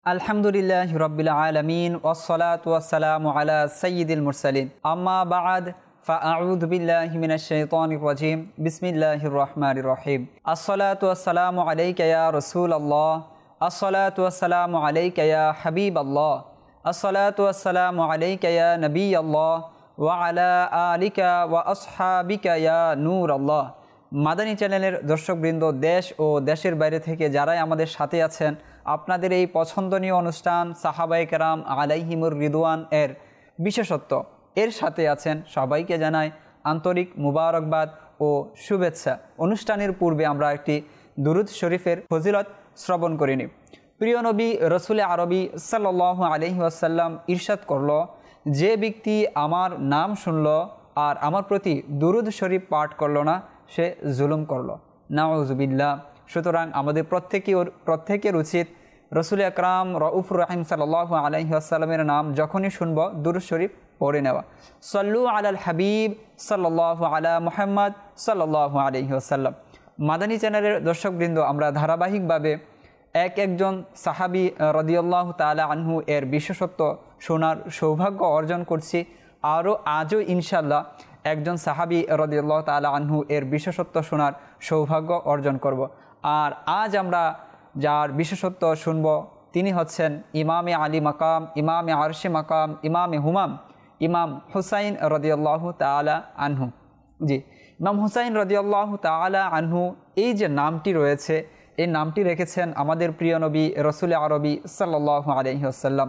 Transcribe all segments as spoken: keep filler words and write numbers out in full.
আলহামদুলিল্লাহি রাব্বিল আলামিন ওয়াসসালাতু ওয়াসসালামু আলা সাইয়্যিদিল মুরসালিন আম্মা বা'দ ফাআউযু বিল্লাহি মিনাশ শাইতানির রাজীম বিসমিল্লাহির রহমানির রহিম আসসালাতু ওয়াসসালামু আলাইকা ইয়া রাসূলাল্লাহ আসসালাতু ওয়াসসালামু আলাইকা ইয়া হাবিবাল্লাহ আসসালাতু ওয়াসসালামু আলাইকা ইয়া নবিয়াল্লাহ ওয়া আলা আলিকা ওয়া আসহাবিকা ইয়া নূরাল্লাহ। মাদানী চ্যানেলের দর্শকবৃন্দ, দেশ ও দেশের বাইরে থেকে যারাই আমাদের সাথে আছেন, আপনাদের এই পছন্দনীয় অনুষ্ঠান সাহাবায়ে কেরাম আলাইহিমুর রিদওয়ান এর বিশেষত্ব এর সাথে আছেন সবাইকে জানাই আন্তরিক মুবারকবাদ ও শুভেচ্ছা। অনুষ্ঠানের পূর্বে আমরা একটি দুরুদ শরীফের ফজিলত শ্রবণ করিনি। প্রিয় নবী রসুলে আরবি সাল্লাল্লাহু আলাইহি ওয়াসাল্লাম ইরশাদ করল, যে ব্যক্তি আমার নাম শুনল আর আমার প্রতি দুরুদ শরীফ পাঠ করল না, সে জুলুম করল। নাউযুবিল্লাহ। সুতরাং আমাদের প্রত্যেকের প্রত্যেকের উচিত রসুল আকরাম রউফুর রহিম সাল্লাল্লাহু আলাইহি ওয়াসাল্লামের নাম যখনই শুনব দুরূদ শরীফ পড়ে নেওয়া। সাল্লু আলাল হাবিব সাল্লাল্লাহু আলা মুহাম্মদ সাল্লাল্লাহু আলাইহি ওয়াসাল্লাম। মাদানী চ্যানেলের দর্শকবৃন্দ, আমরা ধারাবাহিকভাবে এক একজন সাহাবী রাদিয়াল্লাহু তাআলা আনহু এর বিশেষত্ব শোনার সৌভাগ্য অর্জন করছি। আরও আজও ইনশাআল্লাহ একজন সাহাবী রাদিয়াল্লাহু তাআলা আনহু এর বিশেষত্ব শোনার সৌভাগ্য অর্জন করব। আর আজ আমরা যার বিশেষত্ব শুনব তিনি হচ্ছেন ইমামে আলী মাকাম, ইমামে আরশে মাকাম, ইমামে হুমাম, ইমাম হুসাইন রাদিয়াল্লাহু তাআলা আনহু। জি, ইমাম হুসাইন রাদিয়াল্লাহু তাআলা আনহু, এই যে নামটি রয়েছে, এই নামটি রেখেছেন আমাদের প্রিয় নবী রসুল আরবি সাল্লাল্লাহু আলাইহি ওয়াসাল্লাম।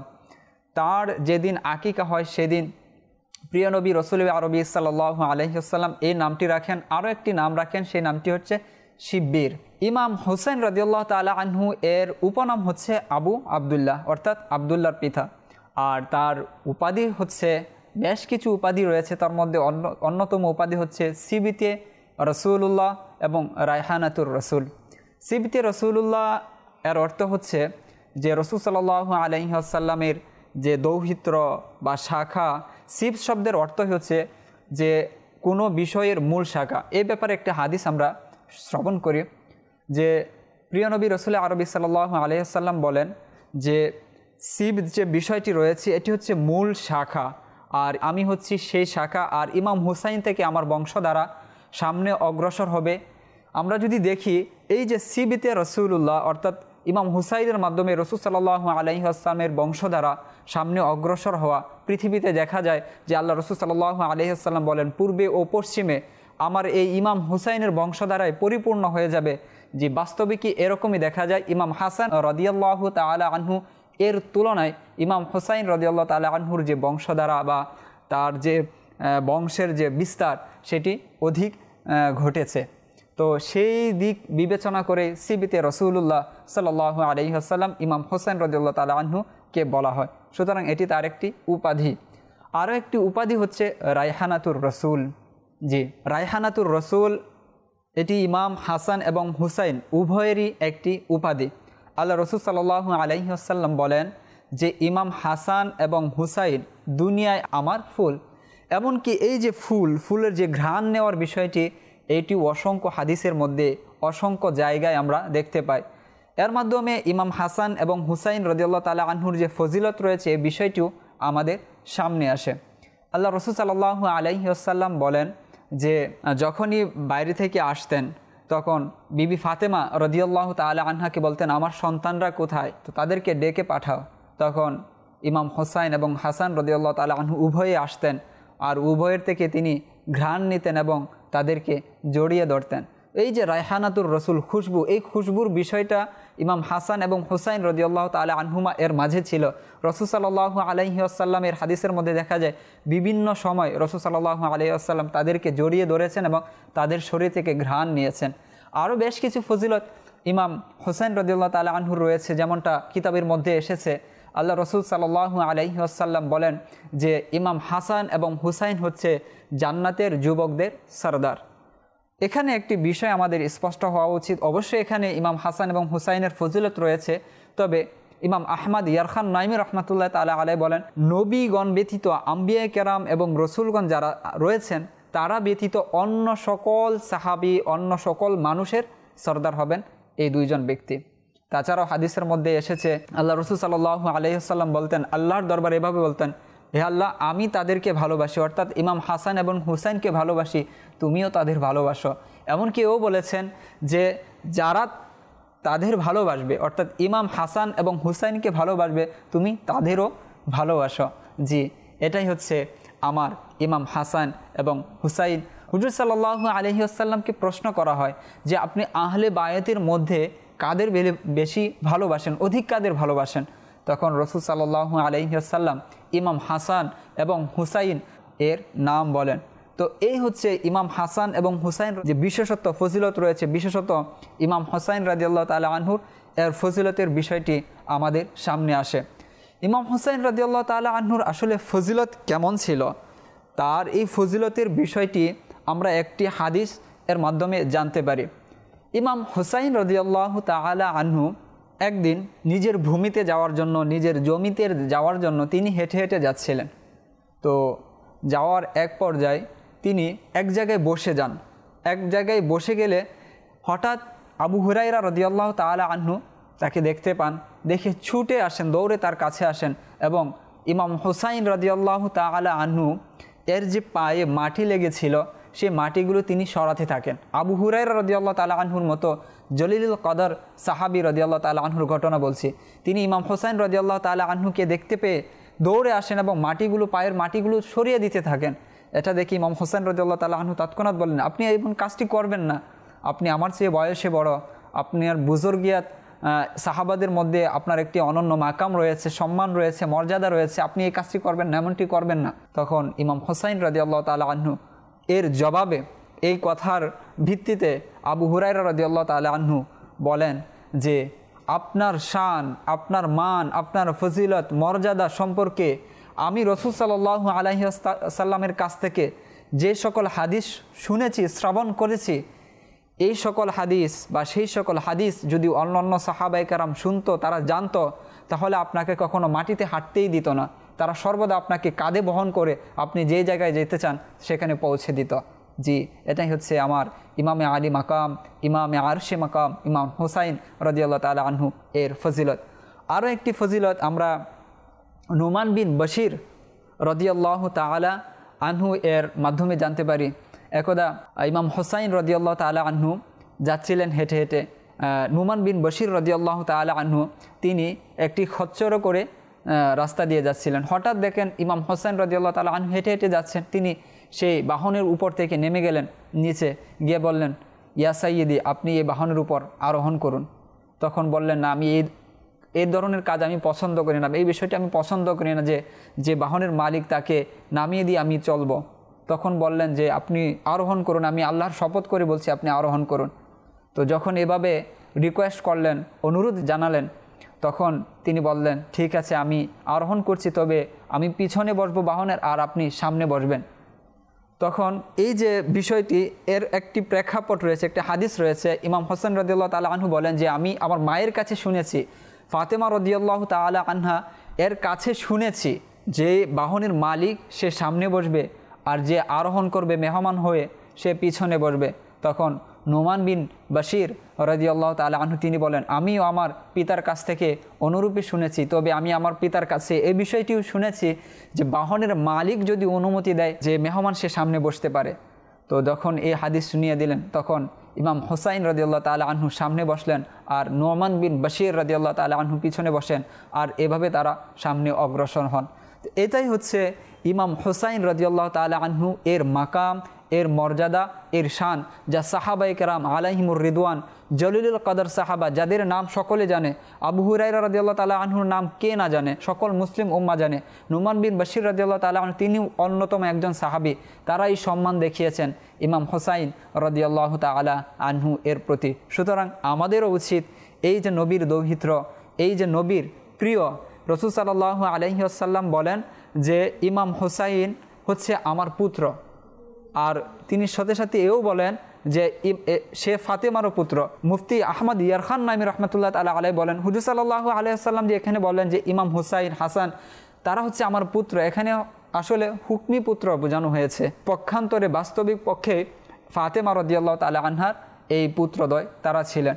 তার যেদিন আকিকা হয় সেদিন প্রিয় নবী রসুল আরবি সাল্লাল্লাহু আলাইহি ওয়াসাল্লাম এই নামটি রাখেন, আরও একটি নাম রাখেন, সেই নামটি হচ্ছে শিব্বির। ইমাম হুসাইন রাদিয়াল্লাহু তাআলা আনহু এর উপনাম হচ্ছে আবু আবদুল্লাহ, অর্থাৎ আবদুল্লাহর পিতা। আর তার উপাধি হচ্ছে, বেশ কিছু উপাধি রয়েছে, তার মধ্যে অন্য অন্যতম উপাধি হচ্ছে সিবিতে রসুল্লাহ এবং রায়হানাতুর রসুল। সিবিতে রসুল্লাহ এর অর্থ হচ্ছে যে রসুল সাল্লাল্লাহু আলাইহি ওয়াসাল্লামের যে দৌহিত্র বা শাখা। সিব শব্দের অর্থ হচ্ছে যে কোনো বিষয়ের মূল শাখা। এই ব্যাপারে একটা হাদিস আমরা শ্রবণ করি যে প্রিয় নবী রসুল আরবি সাল্লাল্লাহু আলাইহি ওয়াসাল্লাম বলেন যে সিব যে বিষয়টি রয়েছে এটি হচ্ছে মূল শাখা, আর আমি হচ্ছি সেই শাখা, আর ইমাম হুসাইন থেকে আমার বংশধারা সামনে অগ্রসর হবে। আমরা যদি দেখি এই যে সিবিতে রসুল্লাহ অর্থাৎ ইমাম হুসাইনের মাধ্যমে রসুল সাল্লাল্লাহু আলাইহি ওয়াসাল্লামের বংশধারা সামনে অগ্রসর হওয়া, পৃথিবীতে দেখা যায় যে আল্লাহ রসুল সাল্লাল্লাহু আলাইহি ওয়াসাল্লাম বলেন পূর্বে ও পশ্চিমে আমার এই ইমাম হুসাইনের বংশধারায় পরিপূর্ণ হয়ে যাবে। যে বাস্তবিকই এরকমই দেখা যায়। ইমাম হাসান রাদিয়াল্লাহু তাআলা আনহু এর তুলনায় ইমাম হুসাইন রাদিয়াল্লাহু তাআলা আনহুর যে বংশধারা বা তার যে বংশের যে বিস্তার সেটি অধিক ঘটেছে। তো সেই দিক বিবেচনা করে সিবিতে রসুল্লাহ সাল্লাল্লাহু আলাইহি ওয়াসাল্লাম ইমাম হুসাইন রাদিয়াল্লাহু তাআলা আনহুকে বলা হয়। সুতরাং এটি তার একটি উপাধি। আরও একটি উপাধি হচ্ছে রায়হানাতুর রসুল। জি, রায়হানাতুর রসুল এটি ইমাম হাসান এবং হুসাইন উভয়েরই একটি উপাধি। আল্লাহ রসুল সাল্লাল্লাহু আলাইহি ওয়াসাল্লাম বলেন যে ইমাম হাসান এবং হুসাইন দুনিয়ায় আমার ফুল। এমনকি এই যে ফুল, ফুলের যে ঘ্রাণ নেওয়ার বিষয়টি, এটি অসংখ্য হাদিসের মধ্যে অসংখ্য জায়গায় আমরা দেখতে পাই। এর মাধ্যমে ইমাম হাসান এবং হুসাইন রাদিয়াল্লাহু তাআলা আনহুর যে ফজিলত রয়েছে এই বিষয়টিও আমাদের সামনে আসে। আল্লাহ রসুল সাল্লাল্লাহু আলাইহি ওয়াসাল্লাম বলেন যে যখনই বাইরে থেকে আসতেন তখন বিবি ফাতেমা রাদিয়াল্লাহু তাআলা আনহাকে বলতেন, আমার সন্তানরা কোথায়, তো তাদেরকে ডেকে পাঠাও। তখন ইমাম হুসাইন এবং হাসান রাদিয়াল্লাহু তাআলা আনহু উভয়ে আসতেন, আর উভয়ের থেকে তিনি ঘ্রাণ নিতেন এবং তাদেরকে জড়িয়ে ধরতেন। এই যে রায়হানাতুর রসুল, খুশবু, এই খুশবুর বিষয়টা ইমাম হাসান এবং হুসাইন রাদিয়াল্লাহু তাআলা আনহুমা এর মাঝে ছিল। রসুল সাল্লাল্লাহু আলাইহি ওয়াসাল্লামের হাদিসের মধ্যে দেখা যায় বিভিন্ন সময় রসুল সাল্লাল্লাহু আলাইহি ওয়াসাল্লাম তাদেরকে জড়িয়ে ধরেছেন এবং তাদের শরীর থেকে ঘ্রাণ নিয়েছেন। আরও বেশ কিছু ফজিলত ইমাম হুসাইন রাদিয়াল্লাহু তাআলা আনহুর রয়েছে, যেমনটা কিতাবের মধ্যে এসেছে। আল্লাহ রসুল সাল্লাল্লাহু আলাইহি ওয়াসাল্লাম বলেন যে ইমাম হাসান এবং হুসাইন হচ্ছে জান্নাতের যুবকদের সরদার। এখানে একটি বিষয় আমাদের স্পষ্ট হওয়া উচিত। অবশ্যই এখানে ইমাম হাসান এবং হুসাইনের ফজিলত রয়েছে, তবে ইমাম আহমদ ইয়ারখান নাইমি রহমাতুল্লাহ তাআলা আলাইহি বলেন নবীগণ ব্যতীত আম্বিয়া কেরাম এবং রসুলগণ যারা রয়েছেন তারা ব্যতীত অন্য সকল সাহাবী, অন্য সকল মানুষের সরদার হবেন এই দুইজন ব্যক্তি। তাছাড়াও হাদিসের মধ্যে এসেছে আল্লাহ রসুল সাল্লাল্লাহু আলাইহি ওয়াসাল্লাম বলতেন, আল্লাহর দরবারে এভাবে বলতেন, হে আল্লাহ, আমি তাদেরকে ভালোবাসি, অর্থাৎ ইমাম হাসান এবং হুসাইনকে ভালোবাসি, তুমিও তাদের ভালোবাসো। এমনকি ও বলেছেন যে যারা তাদের ভালোবাসবে, অর্থাৎ ইমাম হাসান এবং হুসাইনকে ভালোবাসবে, তুমি তাদেরও ভালোবাসো। জি, এটাই হচ্ছে আমার ইমাম হাসান এবং হুসাইন। হুজুর সাল্লাল্লাহু আলাইহি ওয়াসাল্লামকে প্রশ্ন করা হয় যে আপনি আহলে বায়াতের মধ্যে কাদের বেশি ভালোবাসেন, অধিক কাদের ভালোবাসেন? তখন রাসূল সাল্লাল্লাহু আলাইহি ওয়াসাল্লাম ইমাম হাসান এবং হুসাইন এর নাম বলেন। তো এই হচ্ছে ইমাম হাসান এবং হুসাইন যে বিশেষত্ব ফজিলত রয়েছে, বিশেষত ইমাম হুসাইন রাদিয়াল্লাহু তাআলা আনহুর এর ফজিলতের বিষয়টি আমাদের সামনে আসে। ইমাম হুসাইন রাদিয়াল্লাহু তাআলা আনহুর আসলে ফজিলত কেমন ছিল, তার এই ফজিলতের বিষয়টি আমরা একটি হাদিস এর মাধ্যমে জানতে পারি। ইমাম হুসাইন রাদিয়াল্লাহু তাআলা আনহু একদিন নিজের ভূমিতে যাওয়ার জন্য, নিজের জমিতে যাওয়ার জন্য তিনি হেঁটে হেঁটে যাচ্ছিলেন। তো যাওয়ার এক পর্যায়ে তিনি এক জায়গায় বসে যান। এক জায়গায় বসে গেলে হঠাৎ আবু হুরায়রা রাদিয়াল্লাহু তাআলা আনহু তাকে দেখতে পান, দেখে ছুটে আসেন, দৌড়ে তার কাছে আসেন এবং ইমাম হুসাইন রাদিয়াল্লাহু তাআলা আনহু এর যে পায়ে মাটি লেগেছিল সেই মাটিগুলো তিনি সরাতে থাকেন। আবু হুরায়রা রাদিয়াল্লাহু তাআলা আনহুর মতো জলিলুল কদর সাহাবী রাদিয়াল্লাহু তাআলা আনহুর ঘটনা বলছি, তিনি ইমাম হুসাইন রাদিয়াল্লাহু তাআলা আনহুকে দেখতে পেয়ে দৌড়ে আসেন এবং মাটিগুলো, পায়ের মাটিগুলো সরিয়ে দিতে থাকেন। এটা দেখি ইমাম হুসাইন রাদিয়াল্লাহু তাআলা আনহু তৎক্ষণাৎ বললেন, আপনি এমন কাজটি করবেন না, আপনি আমার চেয়ে বয়সে বড়, আপনার বুজুর্গিয়াত সাহাবাদের মধ্যে আপনার একটি অনন্য মাকাম রয়েছে, সম্মান রয়েছে, মর্যাদা রয়েছে, আপনি এই কাজটি করবেন না, এমনটি করবেন না। তখন ইমাম হুসাইন রাদিয়াল্লাহু তাআলা আনহু এর জবাবে, এই কথার ভিত্তিতে আবু হুরায়রা রাদিয়াল্লাহু তাআলা আনহু বলেন যে আপনার শান, আপনার মান, আপনার ফজিলত, মর্যাদা সম্পর্কে আমি রাসূল সাল্লাল্লাহু আলাইহি ওয়াসাল্লামের কাছ থেকে যে সকল হাদিস শুনেছি, শ্রবণ করেছি, এই সকল হাদিস বা সেই সকল হাদিস যদি অন্যান্য সাহাবায়ে কেরাম শুনতো, তারা জানতো, তাহলে আপনাকে কখনো মাটিতে হাঁটতেই দিত না। তারা সর্বদা আপনাকে কাঁধে বহন করে আপনি যে জায়গায় যেতে চান সেখানে পৌঁছে দিত। জি, এটাই হচ্ছে আমার ইমামে আলী মাকাম, ইমামে আরশে মাকাম, ইমাম হুসাইন রাদিয়াল্লাহু তাআলা আনহু এর ফজিলত। আরও একটি ফজিলত আমরা নুমান বিন বশির রাদিয়াল্লাহু তাআলা আনহু এর মাধ্যমে জানতে পারি। একদা ইমাম হুসাইন রাদিয়াল্লাহু তাআলা আনহু যাচ্ছিলেন হেঁটে হেঁটে। নুমান বিন বশির রাদিয়াল্লাহু তাআলা আনহু তিনি একটি খচ্চর করে রাস্তা দিয়ে যাচ্ছিলেন। হঠাৎ দেখেন ইমাম হুসাইন রাদিয়াল্লাহু তাআলা আনহু হেঁটে হেঁটে যাচ্ছেন। তিনি সেই বাহনের উপর থেকে নেমে গেলেন নিচে, গিয়ে বললেন, ইয়া সাইয়্যিদি, আপনি এই বাহনের উপর আরোহণ করুন। তখন বললেন, না, আমি এই এই ধরনের কাজ আমি পছন্দ করি না, এই বিষয়টি আমি পছন্দ করি না যে যে বাহনের মালিক তাকে নামিয়ে দিয়ে আমি চলব। তখন বললেন যে আপনি আরোহণ করুন, আমি আল্লাহর শপথ করে বলছি আপনি আরোহণ করুন। তো যখন এভাবে রিকোয়েস্ট করলেন, অনুরোধ জানালেন, তখন তিনি বললেন, ঠিক আছে, আমি আরোহণ করছি, তবে আমি পিছনে বসবো বাহনের, আর আপনি সামনে বসবেন। তখন এই যে বিষয়টি, এর একটি প্রেক্ষাপট রয়েছে, একটি হাদিস রয়েছে। ইমাম হুসাইন রাদিয়াল্লাহু তাআলা আনহু বলেন যে আমি আমার মায়ের কাছে শুনেছি, ফাতেমা রাদিয়াল্লাহু তাআলা আনহা এর কাছে শুনেছি যে বাহনের মালিক সে সামনে বসবে আর যে আরোহণ করবে মেহমান হয়ে সে পিছনে বসবে। তখন নুমান বিন বশির রাদিয়াল্লাহু তাআলা আনহু তিনি বলেন, আমিও আমার পিতার কাছ থেকে অনুরূপী শুনেছি, তবে আমি আমার পিতার কাছে এই বিষয়টিও শুনেছি যে বাহনের মালিক যদি অনুমতি দেয় যে মেহমান সে সামনে বসতে পারে। তো যখন এই হাদিস শুনিয়ে দিলেন, তখন ইমাম হুসাইন রাদিয়াল্লাহু তাআলা আনহু সামনে বসলেন আর নুমান বিন বশির রাদিয়াল্লাহু তাআলা আনহু পিছনে বসেন, আর এভাবে তারা সামনে অগ্রসর হন। এটাই হচ্ছে ইমাম হুসাইন রাদিয়াল্লাহু তাআলা আনহু এর মাকাম, এর মর্যাদা, এর শান, যা সাহাবায়ে কেরাম আলাইহিমুর রিদওয়ান, জলিলুল কদর সাহাবা, যাদের নাম সকলে জানে। আবু হুরায়রা রাদিয়াল্লাহু তাআলা আনহুর নাম কে না জানে, সকল মুসলিম উম্মাহ জানে। নুমান বিন বশির রাদিয়াল্লাহু তাআলা আনহু তিনি অন্যতম একজন সাহাবী, তারা এই সম্মান দেখিয়েছেন ইমাম হুসাইন রাদিয়াল্লাহু তাআলা আনহু এর প্রতি। সুতরাং আমাদেরও উচিত এই যে নবীর দৌহিত্র, এই যে নবীর প্রিয়, রাসূল সাল্লাল্লাহু আলাইহি ওয়াসাল্লাম বলেন যে ইমাম হুসাইন হচ্ছে আমার পুত্র, আর তিনি সাথে সাথে এও বলেন যে সে ফাতেমারও পুত্র। মুফতি আহমদ ইয়ারখান নাইমি রহমতুল্লাহ তাআলা আলাইহি বলেন, হুজুর সাল্লাল্লাহু আলাইহি ওয়াসাল্লাম যে এখানে বলেন যে ইমাম হুসাইন, হাসান তারা হচ্ছে আমার পুত্র, এখানে আসলে হুকমি পুত্র বোঝানো হয়েছে। পক্ষান্তরে বাস্তবিক পক্ষে ফাতেমা রাদিয়াল্লাহু তাআলা আনহার এই পুত্রদ্বয় তারা ছিলেন।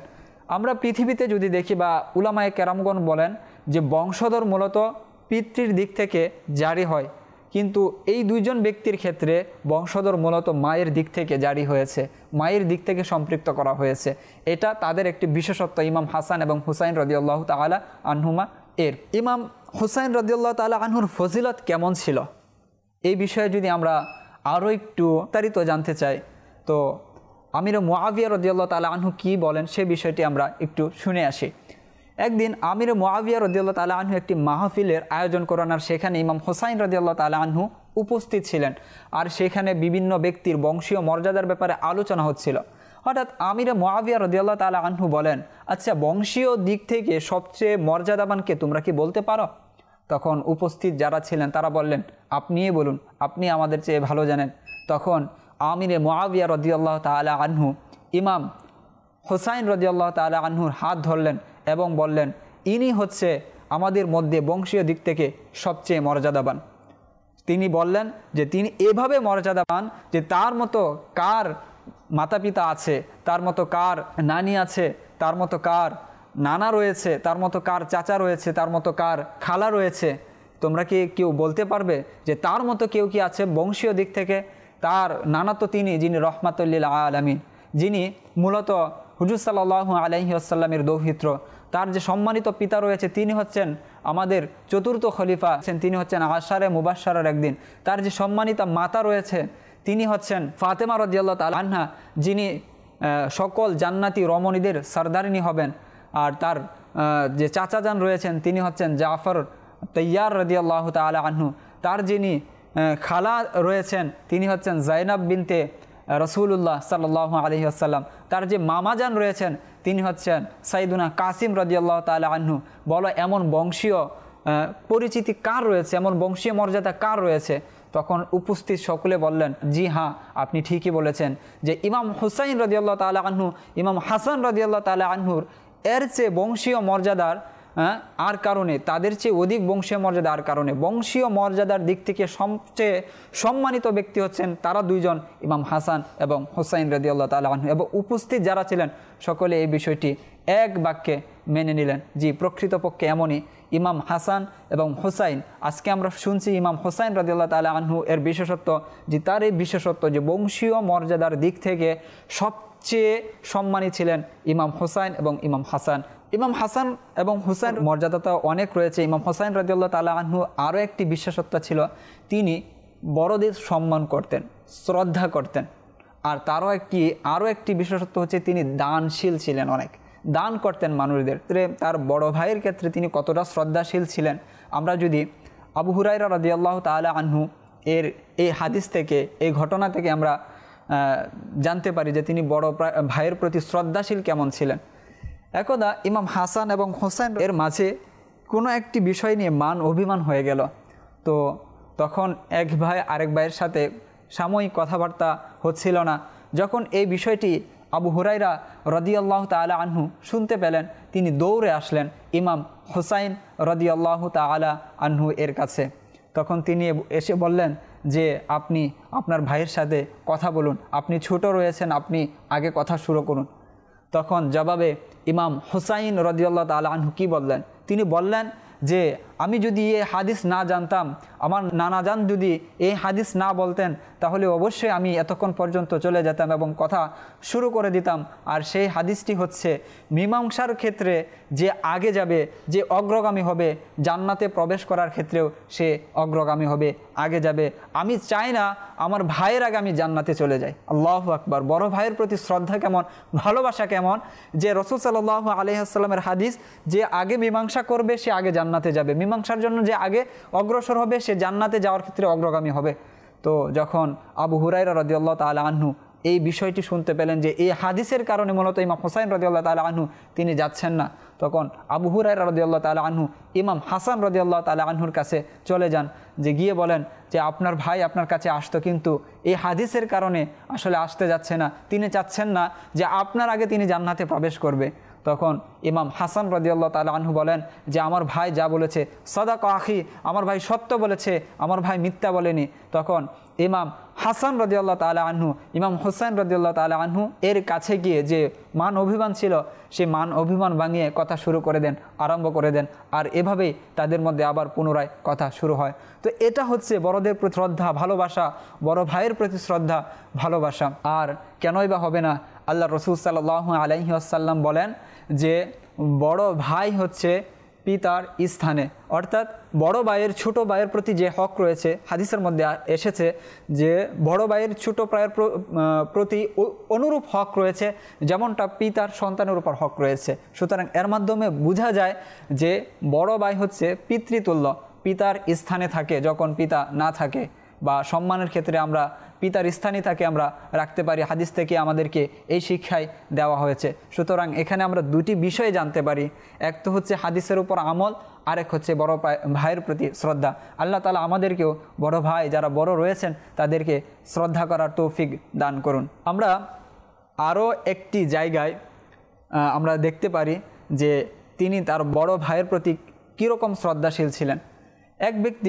আমরা পৃথিবীতে যদি দেখি বা উলামায়ে কেরামগণ বলেন যে বংশধর মূলত পিতৃর দিক থেকে জারি হয়, কিন্তু এই দুইজন ব্যক্তির ক্ষেত্রে বংশধর মূলত মায়ের দিক থেকে জারি হয়েছে, মায়ের দিক থেকে সম্পৃক্ত করা হয়েছে। এটা তাদের একটি বিশেষত্ব ইমাম হাসান এবং হুসাইন রাদিয়াল্লাহু তাআলা আনহুমা এর। ইমাম হুসাইন রাদিয়াল্লাহু তাআলা আনহুর ফজিলত কেমন ছিল এই বিষয়ে যদি আমরা আরও একটু বিস্তারিত জানতে চাই, তো আমির মুআবিয়া রাদিয়াল্লাহু তাআলা আনহু কি বলেন সে বিষয়টি আমরা একটু শুনে আসি। একদিন আমির মুআবিয়া রাদিয়াল্লাহু তাআলা আনহু একটি মাহফিলের আয়োজন করেন, আর সেখানে ইমাম হুসাইন রাদিয়াল্লাহু তাআলা আনহু উপস্থিত ছিলেন, আর সেখানে বিভিন্ন ব্যক্তির বংশীয় মর্যাদার ব্যাপারে আলোচনা হচ্ছিল। হঠাৎ আমির মুআবিয়া রাদিয়াল্লাহু তাআলা আনহু বলেন, আচ্ছা বংশীয় দিক থেকে সবচেয়ে মর্যাদাবানকে তোমরা কি বলতে পারো? তখন উপস্থিত যারা ছিলেন তারা বললেন, আপনিই বলুন, আপনি আমাদের চেয়ে ভালো জানেন। তখন আমির মুআবিয়া রাদিয়াল্লাহু তাআলা আনহু ইমাম হুসাইন রাদিয়াল্লাহু তাআলা আনহুর হাত ধরলেন এবং বললেন, ইনি হচ্ছে আমাদের মধ্যে বংশীয় দিক থেকে সবচেয়ে মর্যাদাবান। তিনি বললেন যে তিনি এভাবে মর্যাদাবান যে তার মতো কার মাতা পিতা আছে, তার মতো কার নানি আছে, তার মতো কার নানা রয়েছে, তার মতো কার চাচা রয়েছে, তার মতো কার খালা রয়েছে, তোমরা কি কেউ বলতে পারবে যে তার মতো কেউ কি আছে বংশীয় দিক থেকে? তার নানা তো তিনি, যিনি রহমাতুল লিল আলামিন, যিনি মূলত হুজুর সাল্লাল্লাহু আলাইহি ওয়াসাল্লামের দৌহিত্র। তার যে সম্মানিত পিতা রয়েছে তিনি হচ্ছেন আমাদের চতুর্থ খলিফা, তিনি হচ্ছেন আশারে মুবাশশারার একদিন। তার যে সম্মানিতা মাতা রয়েছে তিনি হচ্ছেন ফাতেমা রাদিয়াল্লাহু তাআলা আনহা, যিনি সকল জান্নাতি রমণীদের সরদারিনী হবেন। আর তার যে চাচা যান রয়েছেন তিনি হচ্ছেন জাফর তাইয়ার রাদিয়াল্লাহু তাআলা আনহু। তার যিনি খালা রয়েছেন তিনি হচ্ছেন জাইনাব বিনতে রসুলুল্লাহ সাল্লাল্লাহু আলাইহি ওয়াসাল্লাম। তার যে মামাজান রয়েছেন তিনি হচ্ছেন সাইদুনা কাসিম রাদিয়াল্লাহু তাআলা আনহু। বলো এমন বংশীয় পরিচিতি কার রয়েছে, এমন বংশীয় মর্যাদা কার রয়েছে? তখন উপস্থিত সকলে বললেন, জি হ্যাঁ, আপনি ঠিকই বলেছেন যে ইমাম হুসাইন রাদিয়াল্লাহু তাআলা আনহু, ইমাম হাসান রাদিয়াল্লাহু তাআলা আনহুর এর চেয়ে বংশীয় মর্যাদার আর কারণে, তাদের চেয়ে অধিক বংশীয় মর্যাদা আর কারণে, বংশীয় মর্যাদার দিক থেকে সবচেয়ে সম্মানিত ব্যক্তি হচ্ছেন তারা দুইজন, ইমাম হাসান এবং হুসাইন রাদিয়াল্লাহু তাআলা আনহু। এবং উপস্থিত যারা ছিলেন সকলে এই বিষয়টি এক বাক্যে মেনে নিলেন। জি, প্রকৃতপক্ষে এমনই ইমাম হাসান এবং হুসাইন, আজকে আমরা শুনছি ইমাম হুসাইন রাদিয়াল্লাহু তাআলা আনহু এর বিশেষত্ব, যে তার এই বিশেষত্ব যে বংশীয় মর্যাদার দিক থেকে সবচেয়ে সম্মানী ছিলেন ইমাম হুসাইন এবং ইমাম হাসান। ইমাম হাসান এবং হুসাইন মর্যাদা তো অনেক রয়েছে। ইমাম হুসাইন রাদিয়াল্লাহু তাআলা আনহু আরও একটি বিশেষত্ব ছিল, তিনি বড়দের সম্মান করতেন, শ্রদ্ধা করতেন। আর তারও একটি আরও একটি বিশেষত্ব হচ্ছে তিনি দানশীল ছিলেন, অনেক দান করতেন মানুষদের। তার বড় ভাইয়ের ক্ষেত্রে তিনি কতটা শ্রদ্ধাশীল ছিলেন আমরা যদি আবু হুরায়রা রাদিয়াল্লাহু তাআলা আনহু এর এই হাদিস থেকে, এই ঘটনা থেকে আমরা জানতে পারি যে তিনি বড় ভাইয়ের প্রতি শ্রদ্ধাশীল কেমন ছিলেন। একদা ইমাম হাসান এবং হোসেন এর মাঝে কোনো একটি বিষয় নিয়ে মান অভিমান হয়ে গেল। তো তখন এক ভাই আরেক ভাইয়ের সাথে সাময়িক কথাবার্তা হচ্ছিল না। যখন এই বিষয়টি আবু হুরায়রা রাদিয়াল্লাহু তাআলা আনহু শুনতে পেলেন, তিনি দৌড়ে আসলেন ইমাম হুসাইন রাদিয়াল্লাহু তাআলা আনহু এর কাছে। তখন তিনি এসে বললেন যে আপনি আপনার ভাইয়ের সাথে কথা বলুন, আপনি ছোট রয়েছেন, আপনি আগে কথা শুরু করুন। তখন জবাবে ইমাম হুসাইন রাদিয়াল্লাহু তাআলা আনহু কি বললেন? তিনি বললেন যে আমি যদি এই হাদিস না জানতাম, আমার নানাজান যদি এই হাদিস না বলতেন, তাহলে অবশ্যই আমি এতক্ষণ পর্যন্ত চলে যেতাম এবং কথা শুরু করে দিতাম। আর সেই হাদিসটি হচ্ছে মীমাংসার ক্ষেত্রে যে আগে যাবে, যে অগ্রগামী হবে, জান্নাতে প্রবেশ করার ক্ষেত্রেও সে অগ্রগামী হবে, আগে যাবে। আমি চাই না আমার ভাইয়ের আগে আমি জান্নাতে চলে যাই। আল্লাহু আকবার! বড় ভাইয়ের প্রতি শ্রদ্ধা কেমন, ভালোবাসা কেমন, যে রাসূল সাল্লাল্লাহু আলাইহি ওয়াসাল্লামের হাদিস, যে আগে মীমাংসা করবে সে আগে জান্নাতে যাবে, মীমাংসার জন্য যে আগে অগ্রসর হবে সে জান্নাতে যাওয়ার ক্ষেত্রে অগ্রগামী হবে। তো যখন আবু হুরায়রা রাদিয়াল্লাহু তাআলা আনহু এই বিষয়টি শুনতে পেলেন যে এই হাদিসের কারণে মূলত ইমাম হুসাইন রাদিয়াল্লাহু তাআলা আনহু তিনি যাচ্ছেন না, তখন আবু হুরায়রা রাদিয়াল্লাহু তাআলা আনহু ইমাম হাসান রাদিয়াল্লাহু তাআলা আনহুর কাছে চলে যান, যে গিয়ে বলেন যে আপনার ভাই আপনার কাছে আসতো, কিন্তু এই হাদিসের কারণে আসলে আসতে যাচ্ছে না, তিনি চাচ্ছেন না যে আপনার আগে তিনি জান্নাতে প্রবেশ করবে। তখন ইমাম হাসান রাদিয়াল্লাহু তাআলা আনহু বলেন যে আমার ভাই যা বলেছে সাদাকা আখি, আমার ভাই সত্য বলেছে, আমার ভাই মিথ্যা বলেনি। তখন ইমাম হাসান রাদিয়াল্লাহু তাআলা আনহু ইমাম হুসাইন রাদিয়াল্লাহু তাআলা আনহু এর কাছে গিয়ে যে মান অভিমান ছিল সেই মান অভিমান ভাঙিয়ে কথা শুরু করে দেন, আরম্ভ করে দেন। আর এভাবেই তাদের মধ্যে আবার পুনরায় কথা শুরু হয়। তো এটা হচ্ছে বড়দের প্রতি শ্রদ্ধা, ভালোবাসা, বড় ভাইয়ের প্রতি শ্রদ্ধা, ভালোবাসা। আর কেনই বা হবে না? আল্লাহ রসুল সাল্লাল্লাহু আলাইহি ওয়াসাল্লাম বলেন যে বড় ভাই হচ্ছে পিতার স্থানে, অর্থাৎ বড় ভাইয়ের ছোট ভাইয়ের প্রতি যে হক রয়েছে, হাদিসের মধ্যে এসেছে যে বড় ভাইয়ের ছোট ভাইয়ের প্রতি অনুরূপ হক রয়েছে যেমনটা পিতার সন্তানের উপর হক রয়েছে। সুতরাং এর মাধ্যমে বোঝা যায় যে বড় ভাই হচ্ছে পিতৃতুল্য, পিতার স্থানে থাকে যখন পিতা না থাকে, বা সম্মানের ক্ষেত্রে আমরা পিতার স্থানে তাকে আমরা রাখতে পারি। হাদিস থেকে আমাদেরকে এই শিক্ষাই দেওয়া হয়েছে। সুতরাং এখানে আমরা দুটি বিষয় জানতে পারি, এক তো হচ্ছে হাদিসের উপর আমল, আরেক হচ্ছে বড় ভাইয়ের প্রতি শ্রদ্ধা। আল্লাহ তাআলা আমাদেরকেও বড় ভাই যারা বড় রয়েছেন তাদেরকে শ্রদ্ধা করার তৌফিক দান করুন। আমরা আরও একটি জায়গায় আমরা দেখতে পারি যে তিনি তার বড় ভাইয়ের প্রতি কীরকম শ্রদ্ধাশীল ছিলেন। এক ব্যক্তি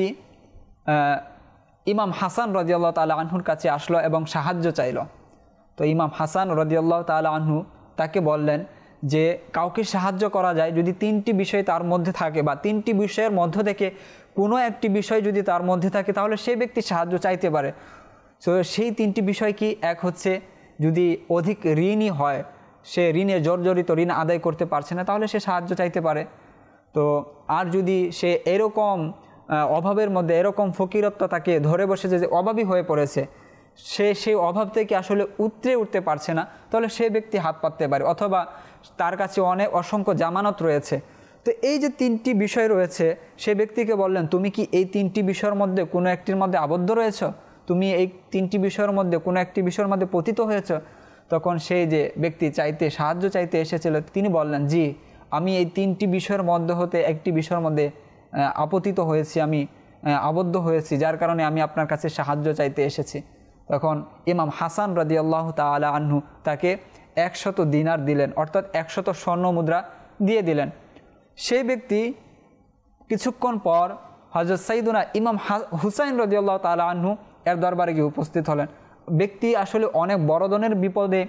ইমাম হাসান রাদিয়াল্লাহু তাআলা আনহুর কাছে আসলো এবং সাহায্য চাইল। তো ইমাম হাসান রাদিয়াল্লাহু তাআলা আনহু তাকে বললেন যে কাউকে সাহায্য করা যায় যদি তিনটি বিষয় তার মধ্যে থাকে, বা তিনটি বিষয়ের মধ্য থেকে কোনো একটি বিষয় যদি তার মধ্যে থাকে তাহলে সেই ব্যক্তি সাহায্য চাইতে পারে। তো সেই তিনটি বিষয় কি? এক হচ্ছে যদি অধিক ঋণই হয়, সে ঋণে জর্জরিত, ঋণ আদায় করতে পারছে না, তাহলে সে সাহায্য চাইতে পারে। তো আর যদি সে এরকম অভাবের মধ্যে, এরকম ফকিরত্ব তাকে ধরে বসেছে যে অভাবী হয়ে পড়েছে, সে সেই অভাব থেকে আসলে উতরে উঠতে পারছে না, তাহলে সে ব্যক্তি হাত পাততে পারে। অথবা তার কাছে অনেক অসংখ্য জামানত রয়েছে। তো এই যে তিনটি বিষয় রয়েছে, সে ব্যক্তিকে বললেন তুমি কি এই তিনটি বিষয়ের মধ্যে কোনো একটির মধ্যে আবদ্ধ রয়েছ? তুমি এই তিনটি বিষয়ের মধ্যে কোনো একটি বিষয়ের মধ্যে পতিত হয়েছ? তখন সেই যে ব্যক্তি চাইতে সাহায্য চাইতে এসেছিল তিনি বললেন জি, আমি এই তিনটি বিষয়ের মধ্যে হতে একটি বিষয়ের মধ্যে আপতিত হয়েছি, আমি আবদ্ধ হয়েছি, যার কারণে আমি আপনার কাছে সাহায্য চাইতে এসেছি। তখন ইমাম হাসান রাদিয়াল্লাহু তাআলা আনহু তাকে একশত দিনার দিলেন, অর্থাৎ একশত স্বর্ণ মুদ্রা দিয়ে দিলেন। সেই ব্যক্তি কিছুক্ষণ পর হযরত সাইয়্যিদুনা ইমাম হুসাইন রাদিয়াল্লাহু তাআলা আনহু এর দরবারে গিয়ে উপস্থিত হলেন। ব্যক্তি আসলে অনেক বড় ধরনের বিপদে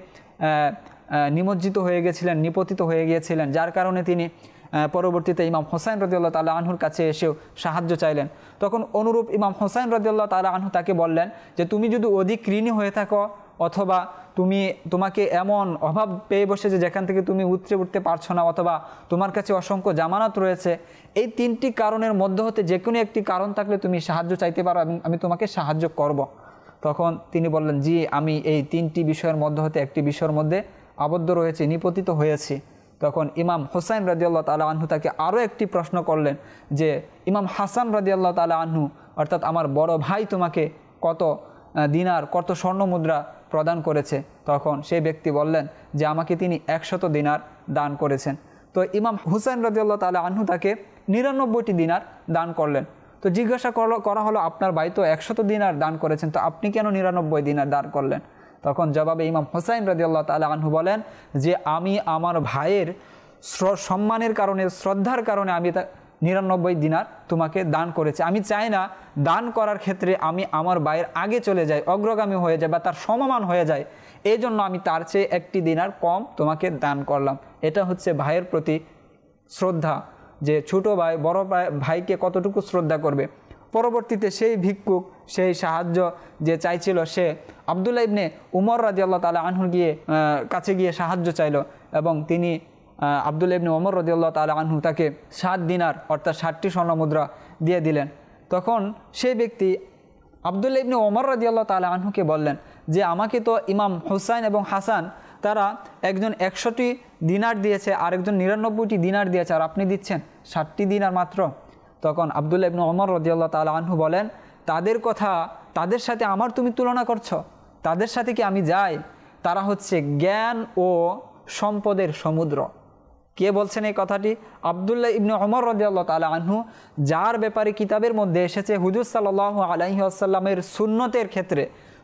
নিমজ্জিত হয়ে গেছিলেন, নিপতিত হয়ে গিয়েছিলেন, যার কারণে তিনি পরবর্তীতে ইমাম হুসাইন রাদিয়াল্লাহু তাআলা আনহুর কাছে এসেও সাহায্য চাইলেন। তখন অনুরূপ ইমাম হুসাইন রাদিয়াল্লাহু তাআলা আনহু তাকে বললেন যে তুমি যদি অধিক ঋণী হয়ে থাকো, অথবা তুমি তোমাকে এমন অভাব পেয়ে বসেছে যেখান থেকে তুমি উতরে উঠতে পারছো না, অথবা তোমার কাছে অসংখ্য জামানত রয়েছে, এই তিনটি কারণের মধ্যে হতে যে কোনো একটি কারণ থাকলে তুমি সাহায্য চাইতে পারো এবং আমি তোমাকে সাহায্য করব। তখন তিনি বললেন জি, আমি এই তিনটি বিষয়ের মধ্যে হতে একটি বিষয়ের মধ্যে আবদ্ধ রয়েছি, নিপতিত হয়েছি। তখন ইমাম হুসাইন রাদিয়াল্লাহু তাআলা আনহু তাকে আরও একটি প্রশ্ন করলেন যে ইমাম হাসান রাদিয়াল্লাহু তাআলা আনহু, অর্থাৎ আমার বড় ভাই তোমাকে কত দিনার, কত স্বর্ণ মুদ্রা প্রদান করেছে? তখন সেই ব্যক্তি বললেন যে আমাকে তিনি একশত দিনার দান করেছেন। তো ইমাম হুসাইন রাদিয়াল্লাহু তাআলা আনহু তাকে নিরানব্বইটি দিনার দান করলেন। তো জিজ্ঞাসা করা হলো আপনার ভাই তো একশত দিনার দান করেছেন, তো আপনি কেন নিরানব্বই দিনার দান করলেন? তখন জবাবে ইমাম হুসাইন রাদিয়াল্লাহু তাআলা আনহু বলেন যে আমি আমার ভাইয়ের সম্মানের কারণে, শ্রদ্ধার কারণে আমি তা নিরানব্বই দিনার তোমাকে দান করেছি। আমি চাই না দান করার ক্ষেত্রে আমি আমার ভাইয়ের আগে চলে যাই, অগ্রগামী হয়ে যায় বা তার সমমান হয়ে যায়, এই জন্য আমি তার চেয়ে একটি দিনার কম তোমাকে দান করলাম। এটা হচ্ছে ভাইয়ের প্রতি শ্রদ্ধা, যে ছোট ভাই বড় ভাইকে কতটুকু শ্রদ্ধা করবে। পরবর্তীতে সেই ভিক্ষুক, সেই সাহায্য যে চাইছিল, সে আব্দুল্লাহ ইবনে উমর রাদিয়াল্লাহু তাআলা আনহুর গিয়ে কাছে গিয়ে সাহায্য চাইল, এবং তিনি আব্দুল্লাহ ইবনে উমর রাদিয়াল্লাহু তাআলা আনহু তাকে সাত দিনার অর্থাৎ ষাটটি স্বর্ণ মুদ্রা দিয়ে দিলেন। তখন সেই ব্যক্তি আব্দুল্লাহ ইবনে উমর রাদিয়াল্লাহু তাআলা আনহুকে বললেন যে আমাকে তো ইমাম হুসাইন এবং হাসান তারা একজন একশোটি দিনার দিয়েছে, আরেকজন নিরানব্বইটি দিনার দিয়েছে, আর আপনি দিচ্ছেন ষাটটি দিনার মাত্র। তখন আব্দুল্লাহ ইবনে উমর রাদিয়াল্লাহু তাআলা আনহু বলেন তাদের কথা, তাদের সাথে আমার তুমি তুলনা করছো? তাদের সাথে কি আমি যাই? তারা হচ্ছে জ্ঞান ও সম্পদের সমুদ্র। কে বলছেন এই কথাটি? আব্দুল্লাহ ইবনে উমর রাদিয়াল্লাহু তাআলা আনহু, যার ব্যাপারে কিতাবের মধ্যে এসেছে হুজুর সাল্লাল্লাহু আলাইহি ওয়াসাল্লামের সুন্নতের ক্ষেত্রে,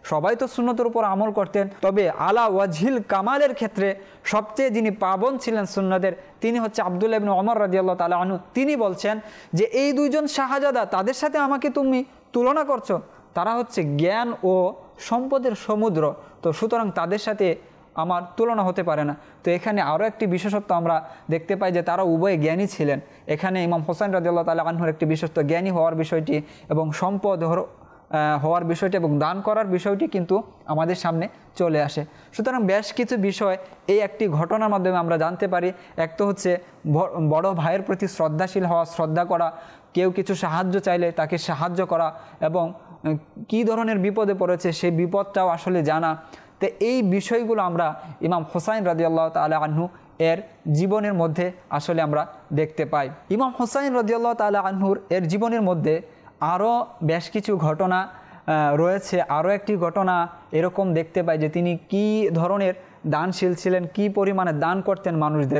সবাই তো সুন্নতের উপর আমল করতেন, তবে আলা ওয়াজহিল কামালের ক্ষেত্রে সবচেয়ে যিনি পাবন ছিলেন সুন্নতের তিনি হচ্ছে আব্দুল্লাহ ইবনে ওমর রাদিয়াল্লাহু তাআলা আনহু। তিনি বলছেন যে এই দুইজন শাহজাদা, তাদের সাথে আমাকে তুমি তুলনা করছো, তারা হচ্ছে জ্ঞান ও সম্পদের সমুদ্র, তো সুতরাং তাদের সাথে আমার তুলনা হতে পারে না। তো এখানে আরও একটি বিশেষত্ব আমরা দেখতে পাই যে তারা উভয়ে জ্ঞানী ছিলেন। এখানে ইমাম হোসেন রাদিয়াল্লাহু তাআলা আনহুর একটি বিশেষত্ব জ্ঞানী হওয়ার বিষয়টি এবং সম্পদ হওয়ার বিষয়টি এবং দান করার বিষয়টি কিন্তু আমাদের সামনে চলে আসে। সুতরাং বেশ কিছু বিষয় এই একটি ঘটনার মাধ্যমে আমরা জানতে পারি। এক তো হচ্ছে বড় ভাইয়ের প্রতি শ্রদ্ধাশীল হওয়া, শ্রদ্ধা করা, কেউ কিছু সাহায্য চাইলে তাকে সাহায্য করা, এবং কী ধরনের বিপদে পড়েছে সেই বিপদটাও আসলে জানা। তো এই বিষয়গুলো আমরা ইমাম হোসাইন রাদিয়াল্লাহু তাআলা আনহু এর জীবনের মধ্যে আসলে আমরা দেখতে পাই। ইমাম হোসাইন রাদিয়াল্লাহু তাআলা আনহুর এর জীবনের মধ্যে আরও বেশ কিছু ঘটনা রয়েছে। আরও একটি ঘটনা এরকম দেখতে পাই যে তিনি কি ধরনের দানশীল ছিলেন, কি পরিমাণে দান করতেন মানুষদের।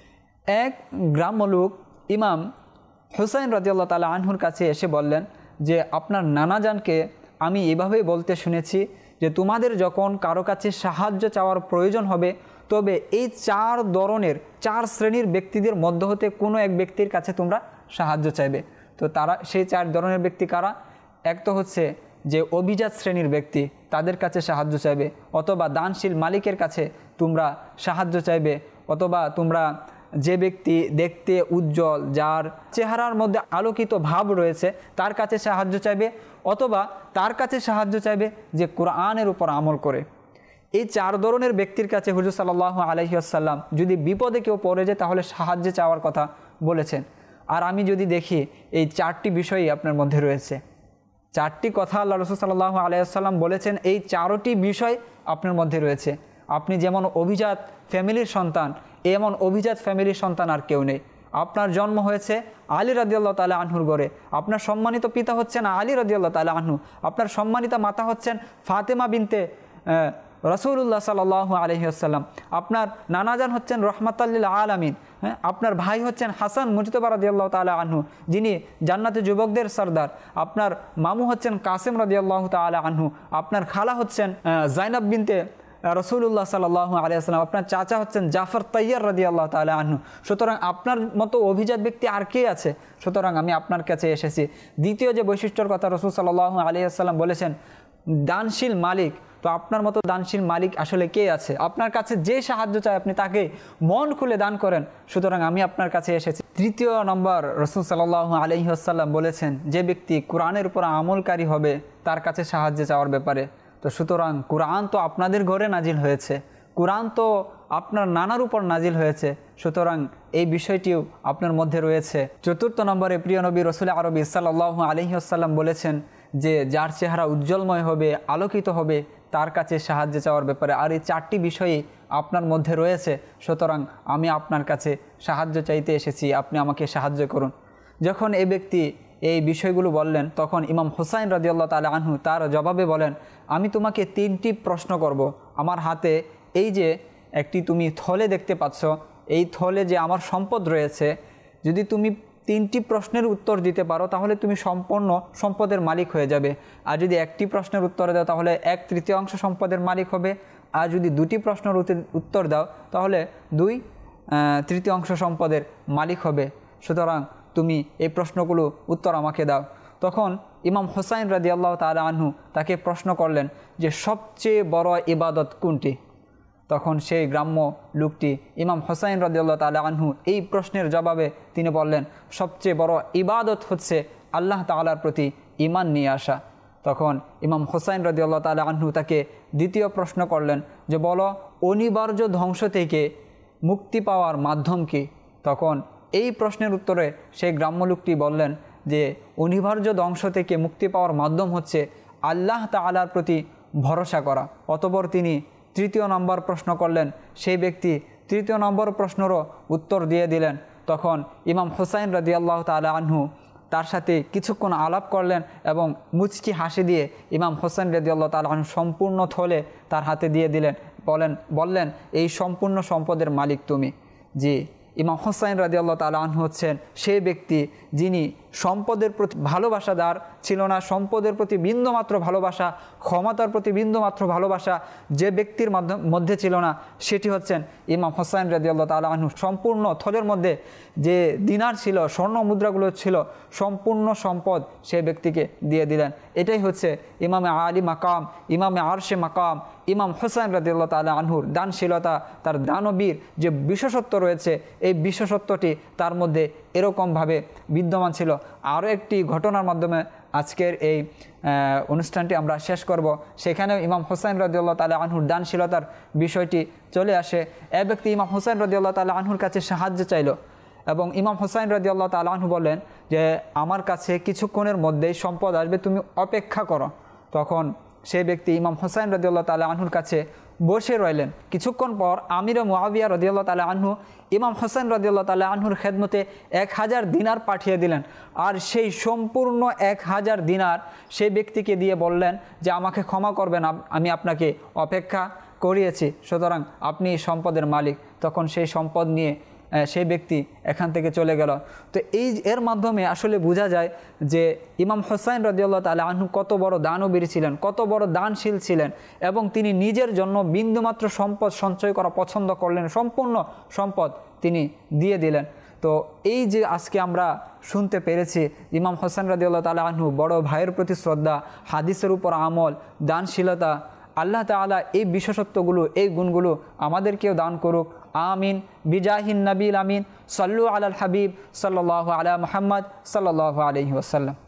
এক গ্রাম্য লোক ইমাম হোসাইন রাদিয়াল্লাহু তাআলা আনহুর কাছে এসে বললেন যে আপনার নানাজানকে আমি এভাবেই বলতে শুনেছি যে তোমাদের যখন কারো কাছে সাহায্য চাওয়ার প্রয়োজন হবে তবে এই চার ধরনের চার শ্রেণীর ব্যক্তিদের মধ্য হতে কোনো এক ব্যক্তির কাছে তোমরা সাহায্য চাইবে। তো তারা সেই চার ধরনের ব্যক্তি কারা? এক তো হচ্ছে যে অভিজাত শ্রেণীর ব্যক্তি, তাদের কাছে সাহায্য চাইবে, অথবা দানশীল মালিকের কাছে তোমরা সাহায্য চাইবে, অথবা তোমরা যে ব্যক্তি দেখতে উজ্জ্বল, যার চেহারার মধ্যে আলোকিত ভাব রয়েছে তার কাছে সাহায্য চাইবে, অথবা তার কাছে সাহায্য চাইবে যে কোরআনের উপর আমল করে। এই চার ধরনের ব্যক্তির কাছে হুজুর সাল্লাল্লাহু আলাইহি ওয়াসাল্লাম যদি বিপদে কেউ পড়ে যায় তাহলে সাহায্য চাওয়ার কথা বলেছেন। আর আমি যদি দেখি এই চারটি বিষয়ই আপনার মধ্যে রয়েছে, চারটি কথা আল্লাহ রাসূল সাল্লাল্লাহু আলাইহি ওয়াসাল্লাম বলেছেন, এই চারটি বিষয় আপনার মধ্যে রয়েছে। আপনি যেমন অভিজাত ফ্যামিলির সন্তান, এমন অভিজাত ফ্যামিলির সন্তান আর কেউ নেই। আপনার জন্ম হয়েছে আলী রাদিয়াল্লাহু তাআলা আনহুর ঘরে, আপনার সম্মানিত পিতা হচ্ছেন আলী রাদিয়াল্লাহু তাআলা আনহু, আপনার সম্মানিতা মাতা হচ্ছেন ফাতেমা বিনতে রাসূলুল্লাহ সাল্লাল্লাহু আলাইহি ওয়াসাল্লাম, আপনার নানাজান হচ্ছেন রাহমাতাল লিল আলামিন, হ্যাঁ, আপনার ভাই হচ্ছেন হাসান মুজতবা রাদিয়াল্লাহু তাআলা আনহু যিনি জান্নাতে যুবকদের সরদার, আপনার মামু হচ্ছেন কাসিম রাদিয়াল্লাহু তাআলা আনহু, আপনার খালা হচ্ছেন জাইনাব বিনতে রাসূলুল্লাহ সাল্লাল্লাহু আলাইহি ওয়াসাল্লাম, আপনার চাচা হচ্ছেন জাফর তাইয়ার রাদিয়াল্লাহু তাআলা আনহু। সুতরাং আপনার মতো অভিজাত ব্যক্তি আর কে আছে? সুতরাং আমি আপনার কাছে এসেছি। দ্বিতীয় যে বৈশিষ্ট্যর কথা রাসূল সাল্লাল্লাহু আলাইহি ওয়াসাল্লাম বলেছেন, দানশীল মালিক। তো আপনার মতো দানশীল মালিক আসলে কে আছে? আপনার কাছে যে সাহায্য চায় আপনি তাকে মন খুলে দান করেন। সুতরাং আমি আপনার কাছে এসেছি। তৃতীয় নম্বর রাসূল সাল্লাল্লাহু আলাইহি ওয়াসাল্লাম বলেছেন, যে ব্যক্তি কোরআনের উপর আমলকারী হবে তার কাছে সাহায্য চাওয়ার ব্যাপারে। তো সুতরাং কোরআন তো আপনাদের ঘরে নাজিল হয়েছে, কোরআন তো আপনার নানার উপর নাজিল হয়েছে, সুতরাং এই বিষয়টিও আপনার মধ্যে রয়েছে। চতুর্থ নম্বরে প্রিয় নবী রাসূল আরবি সাল্লাল্লাহু আলাইহি ওয়াসাল্লাম বলেছেন যে যার চেহারা উজ্জ্বলময় হবে, আলোকিত হবে, তার কাছে সাহায্য চাওয়ার ব্যাপারে। আর এই চারটি বিষয়ই আপনার মধ্যে রয়েছে, সুতরাং আমি আপনার কাছে সাহায্য চাইতে এসেছি, আপনি আমাকে সাহায্য করুন। যখন এই ব্যক্তি এই বিষয়গুলো বললেন তখন ইমাম হোসাইন রাদিয়াল্লাহু তাআলা আনহু তার জবাবে বলেন, আমি তোমাকে তিনটি প্রশ্ন করব। আমার হাতে এই যে একটি তুমি থলে দেখতে পাচ্ছ, এই থলে যে আমার সম্পদ রয়েছে, যদি তুমি তিনটি প্রশ্নের উত্তর দিতে পারো তাহলে তুমি সম্পূর্ণ সম্পদের মালিক হয়ে যাবে। আর যদি একটি প্রশ্নের উত্তর দাও তাহলে এক তৃতীয়াংশ সম্পদের মালিক হবে। আর যদি দুটি প্রশ্নের উত্তর দাও তাহলে দুই তৃতীয়াংশ সম্পদের মালিক হবে। সুতরাং তুমি এই প্রশ্নগুলো উত্তর আমাকে দাও। তখন ইমাম হোসাইন রাদিয়াল্লাহু তাআলা আনহু তাকে প্রশ্ন করলেন যে সবচেয়ে বড় ইবাদত কোনটি? তখন সেই গ্রাম্য লোকটি ইমাম হোসাইন রাদিয়াল্লাহু তাআলা আনহু এই প্রশ্নের জবাবে তিনি বললেন, সবচেয়ে বড় ইবাদত হচ্ছে আল্লাহ তাআলার প্রতি ঈমান নিয়ে আসা। তখন ইমাম হোসাইন রাদিয়াল্লাহু তাআলা আনহু তাকে দ্বিতীয় প্রশ্ন করলেন যে বলো, অনিবার্য ধ্বংস থেকে মুক্তি পাওয়ার মাধ্যম কি? তখন এই প্রশ্নের উত্তরে সেই গ্রাম্য লোকটি বললেন যে অনিবার্য ধ্বংস থেকে মুক্তি পাওয়ার মাধ্যম হচ্ছে আল্লাহ তাআলার প্রতি ভরসা করা। অতঃপর তিনি তৃতীয় নম্বর প্রশ্ন করলেন, সেই ব্যক্তি তৃতীয় নম্বর প্রশ্নেরও উত্তর দিয়ে দিলেন। তখন ইমাম হোসাইন রাদিয়াল্লাহু তাআলা আনহু তার সাথে কিছুক্ষণ আলাপ করলেন এবং মুচকি হাসি দিয়ে ইমাম হোসাইন রাদিয়াল্লাহু তাআলা আনহু সম্পূর্ণ থলে তার হাতে দিয়ে দিলেন। বলেন বললেন এই সম্পূর্ণ সম্পদের মালিক তুমি। জি, ইমাম হোসাইন রাদিয়াল্লাহু তাআলা আনহু হচ্ছেন সেই ব্যক্তি যিনি সম্পদের প্রতি ভালোবাসাদার ছিল না, সম্পদের প্রতি বিন্দুমাত্র ভালোবাসা, ক্ষমতার প্রতি বিন্দুমাত্র ভালোবাসা যে ব্যক্তির মধ্যে ছিল না, সেটি হচ্ছেন ইমাম হোসাইন রাদিয়াল্লাহু তাআলা আনহু। সম্পূর্ণ থলের মধ্যে যে দিনার ছিল, স্বর্ণ মুদ্রাগুলো ছিল, সম্পূর্ণ সম্পদ সেই ব্যক্তিকে দিয়ে দিলেন। এটাই হচ্ছে ইমামে আলী মাকাম, ইমামে আরশে মাকাম, ইমাম হোসাইন রাদিয়াল্লাহু তাআলা আনহুর দানশীলতা, তার দানবীর যে বিশেষত্ব রয়েছে, এই বিশেষত্বটি তার মধ্যে এরকমভাবে বিদ্যমান ছিল। আরও একটি ঘটনার মাধ্যমে আজকের এই অনুষ্ঠানটি আমরা শেষ করব। সেখানেও ইমাম হোসাইন রাদিয়াল্লাহু তাআলা আনহুর দানশীলতার বিষয়টি চলে আসে। এক ব্যক্তি ইমাম হোসাইন রাদিয়াল্লাহু তাআলা আনহুর কাছে সাহায্য চাইল এবং ইমাম হোসাইন রাদিয়াল্লাহু তাআলা আনহু বললেন যে আমার কাছে কিছুক্ষণের মধ্যেই সম্পদ আসবে, তুমি অপেক্ষা করো। তখন সেই ব্যক্তি ইমাম হোসাইন রাদিয়াল্লাহু তাআলা আনহুর কাছে বসে রইলেন। কিছুক্ষণ পর আমির মুআবিয়া রাদিয়াল্লাহু তাআলা আনহু ইমাম হোসাইন রাদিয়াল্লাহু তাআলা আনহুর খেদমতে এক হাজার দিনার পাঠিয়ে দিলেন। আর সেই সম্পূর্ণ এক হাজার দিনার সেই ব্যক্তিকে দিয়ে বললেন যে আমাকে ক্ষমা করবেন, আমি আপনাকে অপেক্ষা করিয়েছি, সুতরাং আপনি সম্পদের মালিক। তখন সেই সম্পদ নিয়ে সেই ব্যক্তি এখান থেকে চলে গেল। তো এই এর মাধ্যমে আসলে বোঝা যায় যে ইমাম হোসাইন রাদিয়াল্লাহু তাআলা আনহু কত বড় দানবীর ছিলেন, কত বড় দানশীল ছিলেন, এবং তিনি নিজের জন্য বিন্দুমাত্র সম্পদ সঞ্চয় করা পছন্দ করলেন, সম্পূর্ণ সম্পদ তিনি দিয়ে দিলেন। তো এই যে আজকে আমরা শুনতে পেরেছি ইমাম হোসেন রাদিয়াল্লাহু তাআলা আনহু বড় ভাইয়ের প্রতি শ্রদ্ধা, হাদিসের উপর আমল, দানশীলতা, আল্লাহ তাআলা এই বিশেষত্বগুলো, এই গুণগুলো আমাদেরকেও দান করুক। আমিন। বিজাহিন নবীল আমিন। সাল্লু আলাল হাবিব সাল্লাল্লাহু আলা মুহাম্মদ সাল্লাল্লাহু আলাইহি ওয়াসাল্লাম।